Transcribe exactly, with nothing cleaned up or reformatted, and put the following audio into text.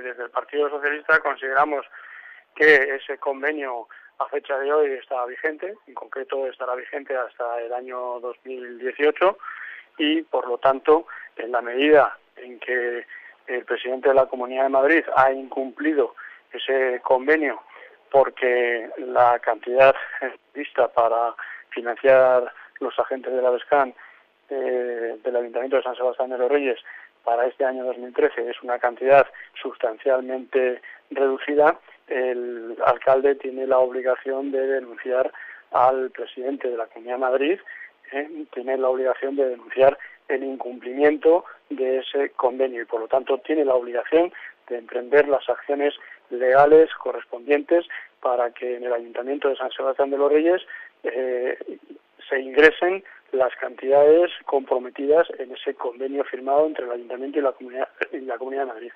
desde el Partido Socialista consideramos que ese convenio a fecha de hoy está vigente, en concreto estará vigente hasta el año dos mil dieciocho, y por lo tanto, en la medida en que el presidente de la Comunidad de Madrid ha incumplido ese convenio porque la cantidad vista para financiar los agentes de la BESCAN eh, del Ayuntamiento de San Sebastián de los Reyes para este año dos mil trece es una cantidad sustancialmente reducida, el alcalde tiene la obligación de denunciar al presidente de la Comunidad de Madrid, eh, tiene la obligación de denunciar el incumplimiento de ese convenio y por lo tanto tiene la obligación de emprender las acciones legales correspondientes para que en el Ayuntamiento de San Sebastián de los Reyes eh, se ingresen las cantidades comprometidas en ese convenio firmado entre el Ayuntamiento y la Comunidad, y la Comunidad de Madrid.